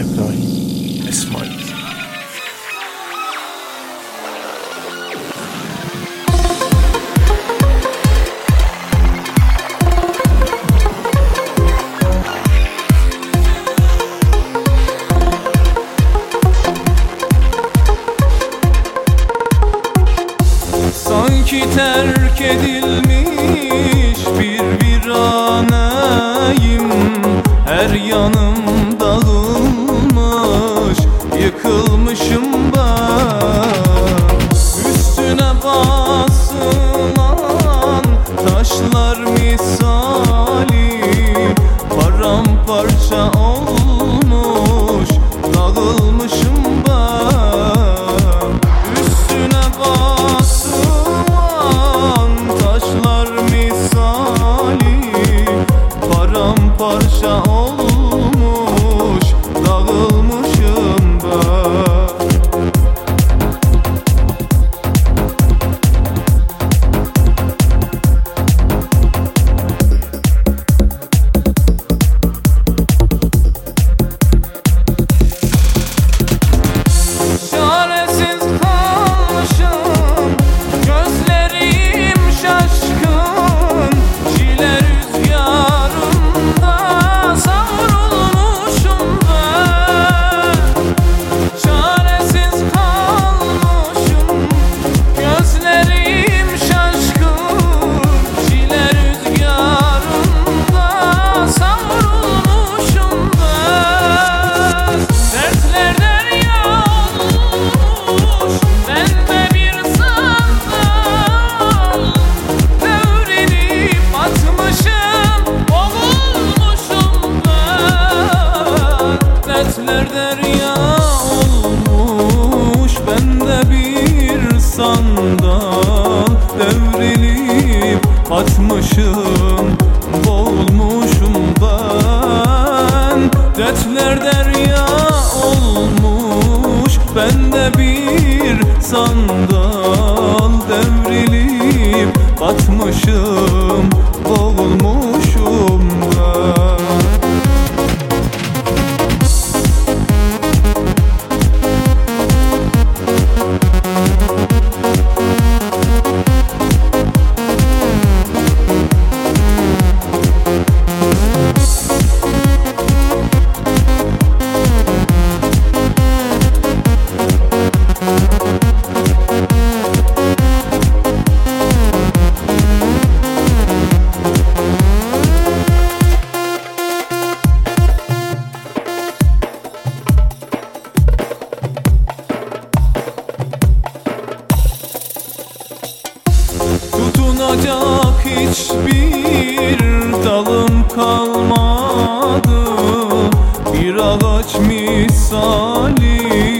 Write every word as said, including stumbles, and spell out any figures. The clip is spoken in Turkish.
إبراهيم إسماعيل. Sanki terk edilmiş bir viraneyim. Her yanım dağılmış, yıkılmışım ben. Üstüne basılan taşlar misali paramparça olmuş, dağılmışım ben. Üstüne basılan taşlar misali paramparça olmuş, dağılmışım ben. Çaresiz kalmışım, gözlerim şaşkın. Çile rüzgarında savrulmuşum ben. Çaresiz kalmışım, gözlerim şaşkın. Çile rüzgarında savrulmuşum ben. Dertler derya olmuş, ben de bir sandal. Devrilip batmışım, boğulmuşum ben. Dertler derya olmuş, ben de bir sandal. Devrilip batmışım, boğulmuşum ben. Dertler derya olmuş, ben de bir sandal. Devrilip batmışım, boğulmuşum ben. Tutunacak hiçbir dalım kalmadı. Bir ağaç misali